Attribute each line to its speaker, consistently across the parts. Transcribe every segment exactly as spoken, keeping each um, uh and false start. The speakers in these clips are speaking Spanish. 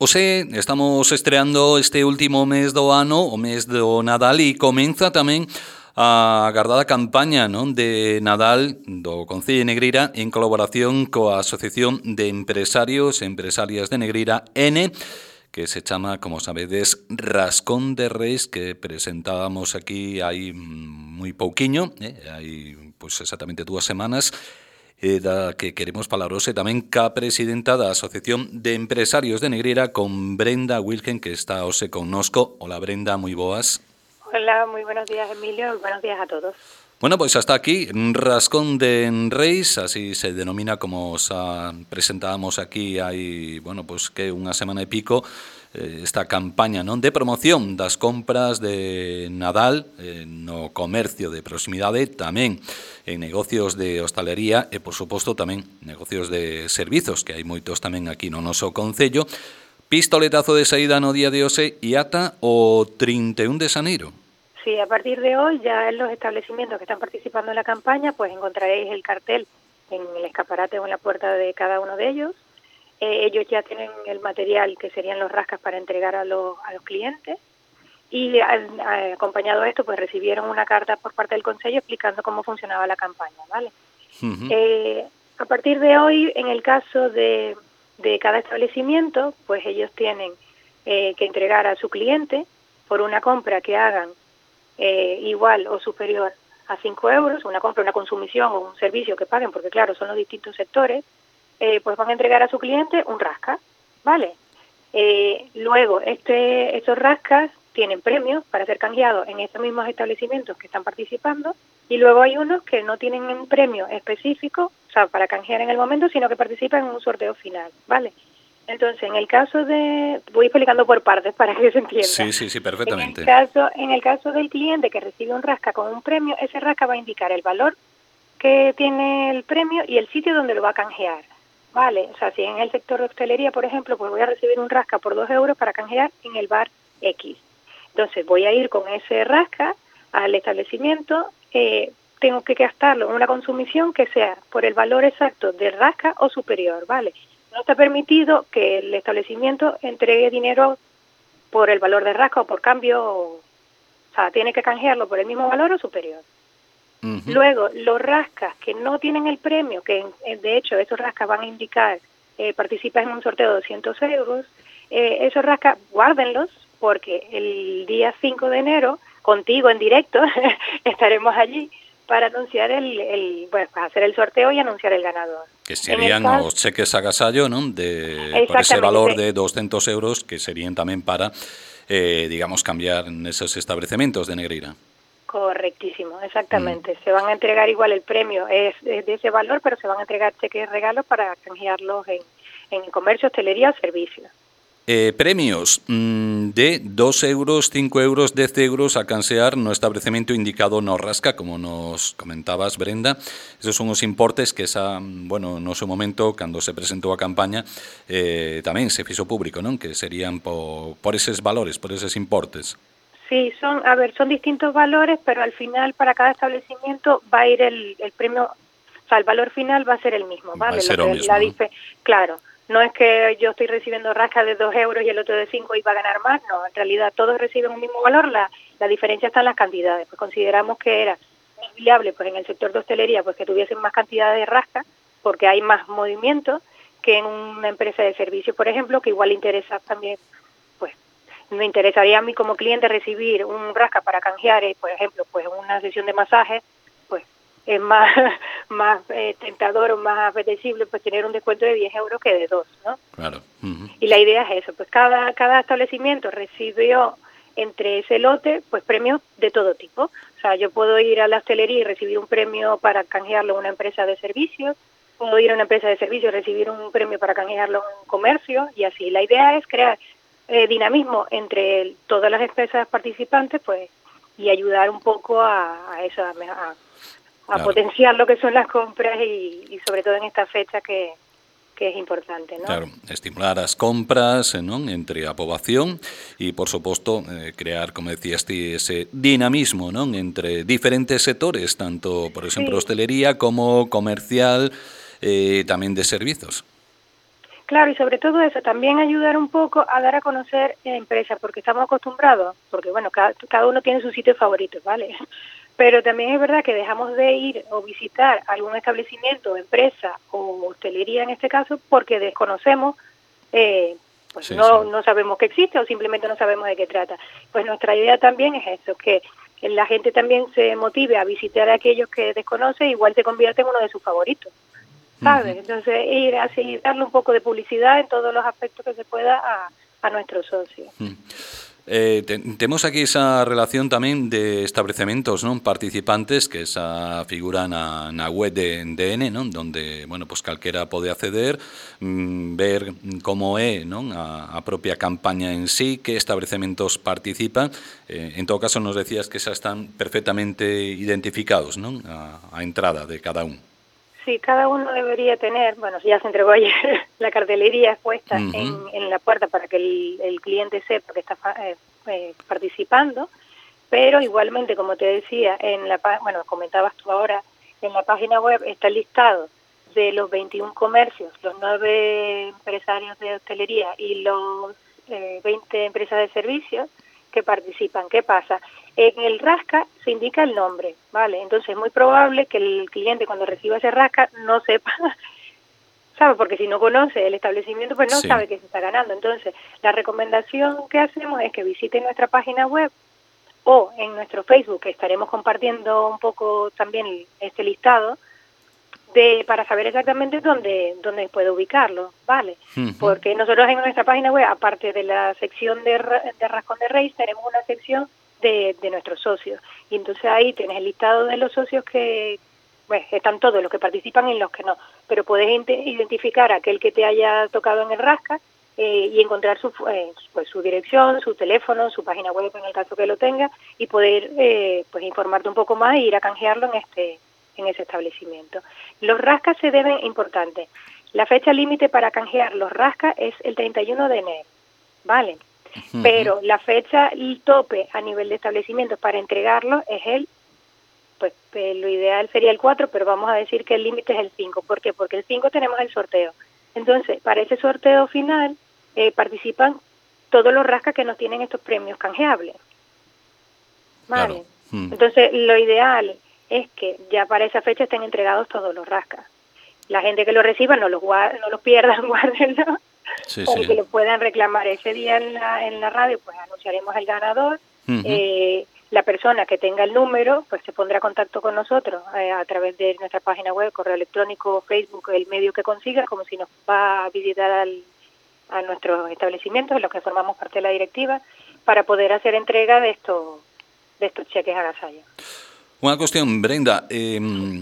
Speaker 1: Oxe, estamos estreando este último mes do ano, o mes do Nadal, e comeza tamén a agardada campaña non de Nadal do Concello de Negreira en colaboración coa Asociación de Empresarios e Empresarias de Negreira, N, que se chama, como sabedes, Rascón de Reis, que presentábamos aquí hai moi pouquiño, eh, hai pois exactamente dúas semanas, e da que queremos falar hoxe tamén ca presidenta da Asociación de Empresarios de Negreira, con Brenda Wilgen, que está hoxe connosco. Hola, Brenda, moi boas.
Speaker 2: Hola, muy buenos días, Emilio, y buenos días a todos.
Speaker 1: Bueno, pues hasta aquí, Rascón de Reis, así se denomina, como os presentábamos aquí hai, bueno, pues que unha semana e pico, eh, esta campaña non de promoción das compras de Nadal eh, no comercio de proximidade, tamén en negocios de hostalería e, por suposto, tamén negocios de servizos, que hai moitos tamén aquí no noso concello. Pistoletazo de saída no día de hoxe e ata o trinta e un de xaneiro.
Speaker 2: Sí, a partir de hoy ya en los establecimientos que están participando en la campaña, pues encontraréis el cartel en el escaparate o en la puerta de cada uno de ellos. Eh, ellos ya tienen el material que serían los rascas para entregar a los, a los clientes y al, a, acompañado de esto, pues recibieron una carta por parte del Consejo explicando cómo funcionaba la campaña, ¿vale? Uh-huh. eh, a partir de hoy, en el caso de, de cada establecimiento, pues ellos tienen eh, que entregar a su cliente por una compra que hagan Eh, igual o superior a cinco euros, una compra, una consumición o un servicio que paguen, porque claro, son los distintos sectores, eh, pues van a entregar a su cliente un rasca, ¿vale? Eh, luego, este, estos rascas tienen premios para ser canjeados en estos mismos establecimientos que están participando, y luego hay unos que no tienen un premio específico, o sea, para canjear en el momento, sino que participan en un sorteo final, ¿vale? Entonces, en el caso de... Voy explicando por partes para que se entienda.
Speaker 1: Sí, sí, sí, perfectamente.
Speaker 2: En el caso, en el caso del cliente que recibe un rasca con un premio, ese rasca va a indicar el valor que tiene el premio y el sitio donde lo va a canjear, ¿vale? O sea, si en el sector de hostelería, por ejemplo, pues voy a recibir un rasca por dos euros para canjear en el bar X. Entonces, voy a ir con ese rasca al establecimiento, eh, tengo que gastarlo en una consumición que sea por el valor exacto del rasca o superior, ¿vale? No está permitido que el establecimiento entregue dinero por el valor de rasca o por cambio, o, o sea, tiene que canjearlo por el mismo valor o superior. Uh-huh. Luego, los rascas que no tienen el premio, que de hecho estos rascas van a indicar, eh, participas en un sorteo de doscientos euros, eh, esos rascas guárdenlos porque el día cinco de enero, contigo en directo, estaremos allí para anunciar el, el bueno, para hacer el sorteo y anunciar el ganador.
Speaker 1: Que serían caso, os cheques agasallo, ¿no? De, por ese valor de doscientos euros, que serían tamén para, eh, digamos, cambiar en esos establecimientos de Negreira.
Speaker 2: Correctísimo, exactamente. Mm. Se van a entregar igual el premio, es, es de ese valor, pero se van a entregar cheques de regalo para canjearlos en, en comercio, hostelería o servicios.
Speaker 1: Eh, premios mmm, de dos euros, cinco euros, dez euros a cansear no establecemento indicado no rasca, como nos comentabas, Brenda. Esos son os importes que esa, bueno, no seu momento, cando se presentou a campaña, eh, tamén se fixo público, non? Que serían por, por eses valores, por eses importes.
Speaker 2: Sí, son, a ver, son distintos valores, pero al final para cada establecimiento va a ir el, el premio, o sea, el valor final va a ser el mismo, ¿vale?
Speaker 1: Va a ser
Speaker 2: lo
Speaker 1: o
Speaker 2: que,
Speaker 1: mismo,
Speaker 2: la
Speaker 1: ¿no?
Speaker 2: dife- Claro. No es que yo estoy recibiendo rasca de dos euros y el otro de cinco y va a ganar más, no, en realidad todos reciben un mismo valor, la, la diferencia está en las cantidades, pues consideramos que era más viable pues en el sector de hostelería pues que tuviesen más cantidad de rasca, porque hay más movimiento que en una empresa de servicio, por ejemplo, que igual interesa también, pues me interesaría a mí como cliente recibir un rasca para canjear, eh, por ejemplo, pues una sesión de masaje, pues es más más eh, tentador o más apetecible pues tener un descuento de diez euros que de dos, ¿no?
Speaker 1: Claro. Uh-huh.
Speaker 2: Y la idea es eso, pues cada cada establecimiento recibió entre ese lote pues premios de todo tipo. O sea, yo puedo ir a la hostelería y recibir un premio para canjearlo en una empresa de servicios, puedo ir a una empresa de servicios y recibir un premio para canjearlo en un comercio y así. La idea es crear eh, dinamismo entre todas las empresas participantes pues y ayudar un poco a, a eso, a, a a claro. potenciar lo que son las compras y, y sobre todo en esta fecha que, que es importante, ¿no?
Speaker 1: Claro, estimular as compras, non? Entre a poboación e, por suposto, eh, crear, como decías ti, ese dinamismo, non? Entre diferentes sectores, tanto, por exemplo, sí. hostelería como comercial, eh, tamén de servizos.
Speaker 2: Claro, y sobre todo eso, también ayudar un poco a dar a conocer empresas, porque estamos acostumbrados, porque bueno, cada, cada uno tiene su sitio favorito, ¿vale? Pero también es verdad que dejamos de ir o visitar algún establecimiento, empresa o hostelería en este caso, porque desconocemos, eh, pues
Speaker 1: Sí,
Speaker 2: no,
Speaker 1: sí.
Speaker 2: no sabemos que existe o simplemente no sabemos de qué trata. Pues nuestra idea también es eso, que la gente también se motive a visitar a aquellos que desconoce, igual se convierte en uno de sus favoritos, ¿sabes?
Speaker 1: Uh-huh.
Speaker 2: Entonces ir así, darle un poco de publicidad en todos los aspectos que se pueda a, a nuestros socios.
Speaker 1: Uh-huh. Eh, te, temos aquí esa relación tamén de establecementos non participantes que esa figura na, na web de D N, non, donde, bueno, pues calquera pode acceder, mmm, ver como é, non, a, a propia campaña en sí, que establecementos participan. Eh, en todo caso nos decías que xa están perfectamente identificados, non, a, a entrada de cada un.
Speaker 2: Sí, cada uno debería tener, bueno, ya se entregó ayer la cartelería expuesta
Speaker 1: Uh-huh.
Speaker 2: en, en la puerta para que el, el cliente sepa que está eh, eh, participando, pero igualmente, como te decía, en la bueno, comentabas tú ahora, en la página web está el listado de los veintiún comercios, los nueve empresarios de hostelería y los eh, veinte empresas de servicios que participan. ¿Qué pasa? En el rasca se indica el nombre, ¿vale? Entonces es muy probable que el cliente cuando reciba ese rasca no sepa, ¿sabe? Porque si no conoce el establecimiento, pues no
Speaker 1: Sí.
Speaker 2: sabe que se está ganando. Entonces, la recomendación que hacemos es que visite nuestra página web o en nuestro Facebook, que estaremos compartiendo un poco también este listado, de para saber exactamente dónde dónde puede ubicarlo, ¿vale? Uh-huh. Porque nosotros en nuestra página web, aparte de la sección de, de Rascón de Reyes, tenemos una sección de, de nuestros socios. Y entonces ahí tienes el listado de los socios que, bueno, están todos los que participan y los que no, pero puedes identificar a aquel que te haya tocado en el Rasca eh, y encontrar su, eh, pues, su dirección, su teléfono, su página web en el caso que lo tenga y poder eh, pues informarte un poco más e ir a canjearlo en este en ese establecimiento. Los rascas se deben, importante, la fecha límite para canjear los rascas es el treinta y uno de enero, ¿vale? Uh-huh. Pero la fecha el tope a nivel de establecimientos para entregarlo es el, pues lo ideal sería el cuatro, pero vamos a decir que el límite es el cinco. ¿Por qué? Porque el cinco tenemos el sorteo. Entonces, para ese sorteo final eh, participan todos los rascas que nos tienen estos premios canjeables, ¿vale? Claro. Uh-huh. Entonces, lo ideal es que ya para esa fecha estén entregados todos los rascas. La gente que lo reciba no los, guarda, no los pierdan, guárdenlo,
Speaker 1: sí,
Speaker 2: para
Speaker 1: sí.
Speaker 2: que lo puedan reclamar ese día en la, en la radio, pues anunciaremos el ganador. Uh-huh. Eh, la persona que tenga el número, pues se pondrá en contacto con nosotros eh, a través de nuestra página web, correo electrónico, Facebook, el medio que consiga, como si nos va a visitar al, a nuestros establecimientos, en los que formamos parte de la directiva, para poder hacer entrega de estos, de estos cheques agasallos.
Speaker 1: Una cuestión, Brenda, eh,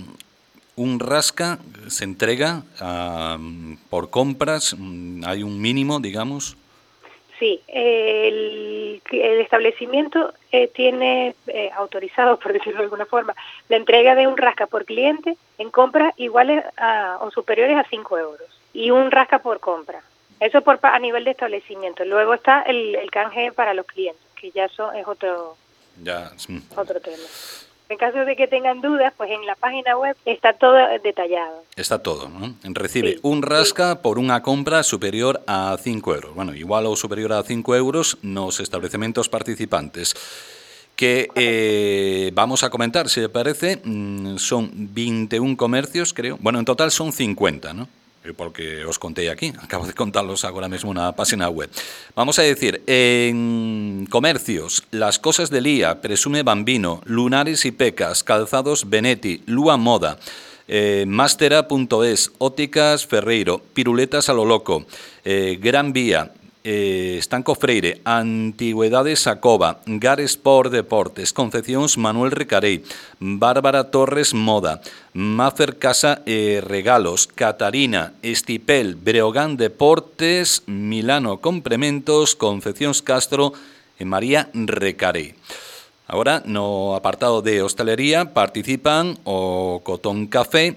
Speaker 1: un rasca se entrega uh, por compras, hay un mínimo, digamos.
Speaker 2: Sí, el, el establecimiento eh, tiene eh, autorizado, por decirlo de alguna forma, la entrega de un rasca por cliente en compras iguales a, o superiores a cinco euros y un rasca por compra. Eso por a nivel de establecimiento. Luego está el, el canje para los clientes, que ya eso es otro,
Speaker 1: ya.
Speaker 2: otro tema. En caso de que tengan dudas, pues en la página web está todo detallado.
Speaker 1: Está todo, ¿no? Recibe
Speaker 2: sí,
Speaker 1: un rasca
Speaker 2: sí.
Speaker 1: por unha compra superior a cinco euros. Bueno, igual ou superior a cinco euros nos establecementos participantes. Que eh, vamos a comentar, si le parece, son veintiún comercios, creo. Bueno, en total son cincuenta, ¿no? Porque os conté aquí, acabo de contarlos ahora mismo en una página web. Vamos a decir, en comercios, Las Cosas de Lía, Presume Bambino, Lunares y Pecas, Calzados Benetti, Lua Moda, eh, Mastera punto es, Ópticas Ferreiro, Piruletas a lo Loco, eh, Gran Vía, eh, Estanco Freire, Antigüedades Sacoba, Gar Sport Deportes, Concepcións Manuel Recarey, Bárbara Torres Moda, Mafer Casa eh, Regalos, Catarina, Estipel, Breogán Deportes, Milano Complementos, Concepcións Castro e María Recarey. Agora, no apartado de hostelería participan o Cotón Café,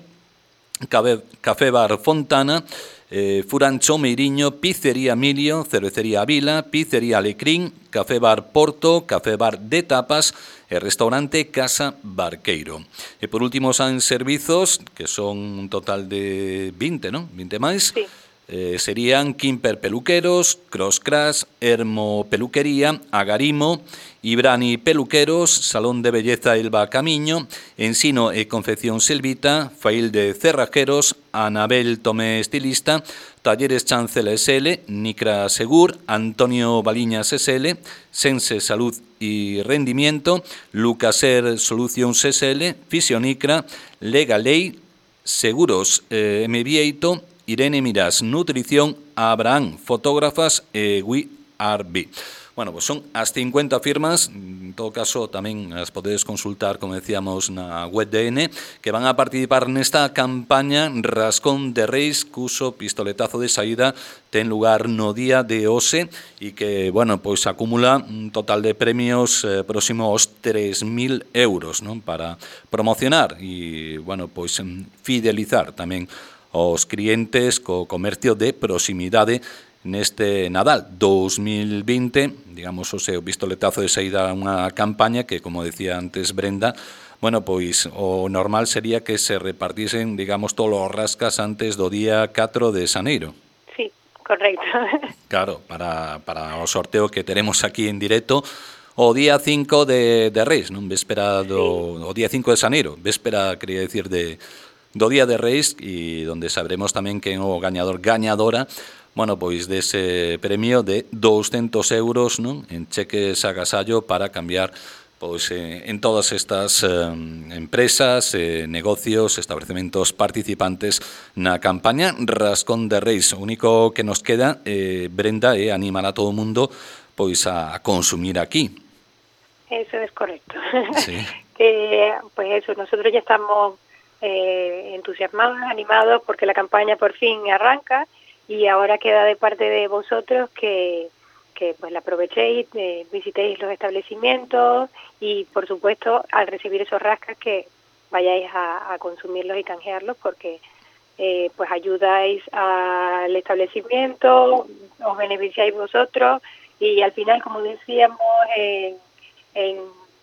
Speaker 1: Café Bar Fontana, eh, Furancho Meiriño, Pizzería Emilio, Cervecería Vila, Pizzería Alecrín, Café Bar Porto, Café Bar de Tapas e Restaurante Casa Barqueiro. E por último, son servizos, que son un total de veinte, ¿no? veinte máis.
Speaker 2: Sí.
Speaker 1: Eh, serían Quimper Peluqueros, Crosscrash, Hermo Peluquería, Agarimo, Ibrani Peluqueros, Salón de Belleza Elba Camiño, Ensino e Confección Selvita, Fail de Cerrajeros, Anabel Tomé Estilista, Talleres Chancel S L, Nicra Segur, Antonio Baliñas S L, Sense Salud y Rendimiento, Lucaser Solutions S L, Fisionicra, Legaley, Seguros eh, M Vieito, Irene Miras, Nutrición, Abraham, Fotógrafas, eh, We Are B. Bueno, pues son as cincuenta firmas, en todo caso tamén as podedes consultar, como decíamos, na web de N, que van a participar nesta campaña Rascón de Reis, cuso pistoletazo de saída ten lugar no día de hoxe e que, bueno, pois acumula un total de premios eh, próximo aos tres mil euros, non? Para promocionar e, bueno, pois fidelizar tamén os clientes co comercio de proximidade neste Nadal dos mil vinte, digamos, o seu pistoletazo de saída a unha campaña que, como decía antes Brenda, bueno, pois o normal sería que se repartisen, digamos, todos os rascas antes do día catro de xaneiro.
Speaker 2: Sí, correcto.
Speaker 1: Claro, para, para o sorteo que teremos aquí en directo o día cinco de, de Reis, non? Véspera do sí. O día cinco de xaneiro, véspera, quería decir, de do día de Reis, e donde sabremos tamén que o gañador, gañadora, bueno, pois dese premio de douscentos euros, non? En cheques agasallo para cambiar pois eh, en todas estas eh, empresas, eh, negocios, establecementos participantes na campaña Rascón de Reis. O único que nos queda, eh, Brenda, é animar a todo o mundo pois a, a consumir aquí.
Speaker 2: Eso es correcto.
Speaker 1: Sí.
Speaker 2: Que, pues eso, nosotros ya estamos eh, entusiasmados, animados, porque la campaña por fin arranca. Y ahora queda de parte de vosotros que, que pues la aprovechéis, eh, visitéis los establecimientos y, por supuesto, al recibir esos rascas que vayáis a, a consumirlos y canjearlos porque eh, pues ayudáis al establecimiento, os beneficiáis vosotros y al final, como decíamos en, en,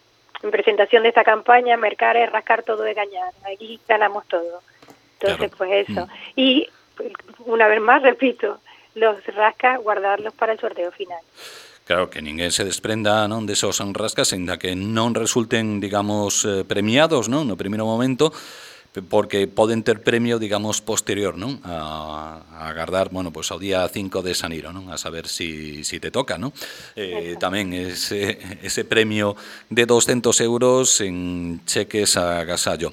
Speaker 2: en presentación de esta campaña, mercar es rascar todo de ganar, aquí ganamos todo. Entonces, claro. Pues eso. Mm. Y una vez más, repito, los rascas, guardarlos para el sorteo final.
Speaker 1: Claro, que ninguén se desprenda, non, desos rascas, ainda que non resulten, digamos, eh, premiados, non, no primeiro momento, porque poden ter premio, digamos, posterior, non, a, a agardar, bueno, pues ao día cinco de xaneiro, non, a saber si, si te toca, non. Eh, tamén ese, ese premio de douscentos euros en cheques a agasallo.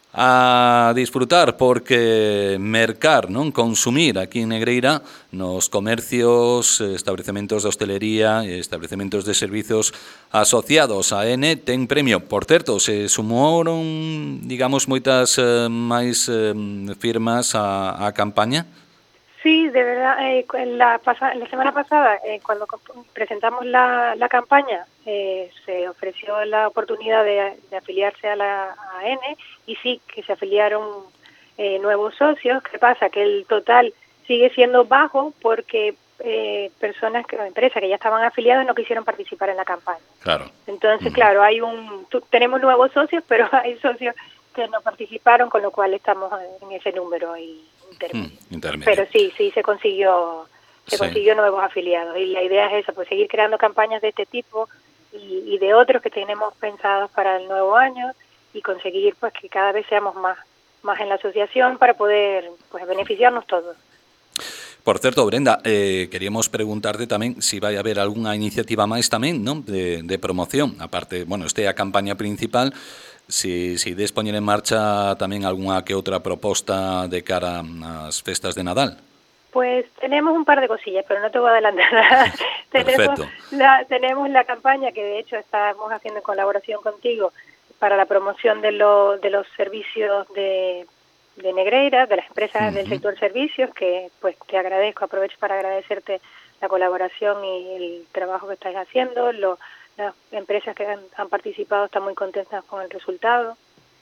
Speaker 1: A disfrutar, porque mercar, non, consumir aquí en Negreira nos comercios, establecementos de hostelería e establecementos de servizos asociados a N ten premio. Por certo, se sumaron, digamos, moitas eh, máis eh, firmas a, a campaña?
Speaker 2: Sí, de verdad, eh, la, pasa, la semana pasada, eh, cuando presentamos la, la campaña, eh, se ofreció la oportunidad de, de afiliarse a la a N y sí, que se afiliaron eh, nuevos socios. ¿Qué pasa? Que el total sigue siendo bajo porque eh, personas, que, empresas que ya estaban afiliadas no quisieron participar en la campaña.
Speaker 1: Claro.
Speaker 2: Entonces, uh-huh. claro, hay un tenemos nuevos socios, pero hay socios que no participaron, con lo cual estamos en ese número y intermedio. Mm, intermedio. Pero sí, sí se consiguió se sí. consiguió nuevos afiliados y la idea es esa, pues seguir creando campañas de este tipo y, y de otros que tenemos pensados para el nuevo año y conseguir pues que cada vez seamos más más en la asociación para poder pues beneficiarnos todos.
Speaker 1: Por certo, Brenda, eh, queríamos preguntarte tamén se si vai haber algunha iniciativa máis tamén, non, de, de promoción, aparte, bueno, este é a campaña principal, si, si des poñer en marcha tamén algunha que outra proposta de cara ás festas de Nadal.
Speaker 2: Pues tenemos un par de cosillas, pero no te voy a adelantar nada. tenemos, la, tenemos la campaña que de hecho estamos haciendo en colaboración contigo para la promoción de, lo, de los servicios de de Negreira, de las empresas uh-huh. del sector servicios, que pues te agradezco, aprovecho para agradecerte la colaboración y el trabajo que estáis haciendo. Lo, las empresas que han, han participado están muy contentas con el resultado.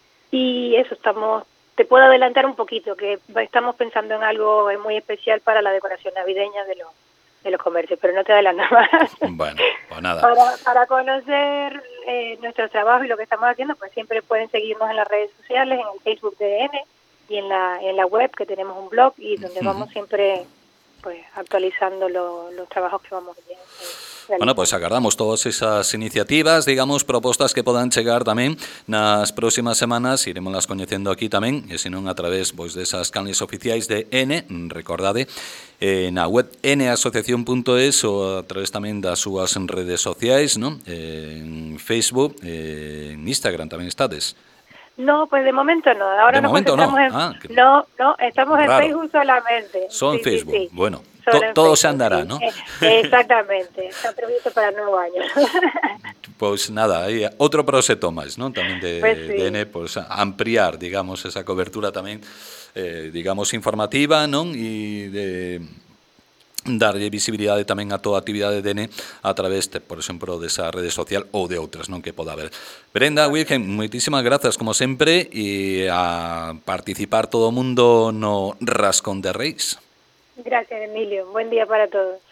Speaker 2: Y eso, estamos, te puedo adelantar un poquito, que estamos pensando en algo muy especial para la decoración navideña de los de los comercios, pero no te adelanto más.
Speaker 1: Bueno, pues nada.
Speaker 2: Para, para conocer eh, nuestro trabajo y lo que estamos haciendo, pues siempre pueden seguirnos en las redes sociales, en el Facebook de N, y en la en la web, que tenemos un blog y donde uh-huh. vamos siempre pues actualizando lo, los trabajos que vamos a hacer.
Speaker 1: Bueno, pues agardamos todas esas iniciativas, digamos, propostas que podan chegar tamén nas próximas semanas, iremos las coñecendo aquí tamén, e senón a través pois desas canles oficiais de N, recordade, eh, na web n asociación punto es ou a través tamén das súas redes sociais, non? Eh, en Facebook, eh, en Instagram tamén estades.
Speaker 2: No, pues de momento no. Ahora
Speaker 1: de
Speaker 2: nos
Speaker 1: momento no.
Speaker 2: En,
Speaker 1: ah, que...
Speaker 2: no, no, estamos
Speaker 1: Raro.
Speaker 2: en Facebook solamente.
Speaker 1: Son
Speaker 2: sí,
Speaker 1: Facebook.
Speaker 2: Sí, sí.
Speaker 1: Bueno, to,
Speaker 2: en
Speaker 1: todo
Speaker 2: Facebook,
Speaker 1: se andará,
Speaker 2: sí.
Speaker 1: ¿no?
Speaker 2: Eh, exactamente. Está previsto para el nuevo año.
Speaker 1: Pois nada, aí outro proxecto máis, non? Tamén de,
Speaker 2: pues sí.
Speaker 1: de N, pois ampliar, digamos, esa cobertura tamén, eh, digamos, informativa, non? E de darlle visibilidade tamén a toda a actividade de N a través, de, por exemplo, desa rede social ou de outras, non, que poda haber. Brenda Wilhelm, moitísimas grazas, como sempre, e a participar todo o mundo no Rascón de Reis.
Speaker 2: Gracias, Emilio. Buen día para todos.